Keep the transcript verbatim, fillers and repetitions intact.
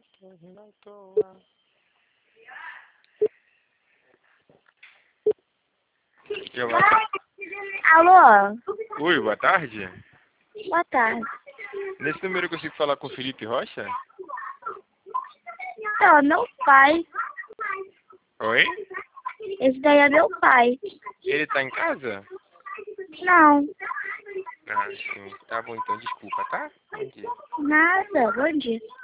tô rindo à toa. Eu, boa tarde. Alô? Oi, boa tarde. Boa tarde. Nesse número eu consigo falar com o Felipe Rocha? Não, meu pai. Oi? Esse daí é meu pai. Ele tá em casa? Não, Ah, sim. Tá bom, então desculpa, tá? Bom dia. nada. Bom dia.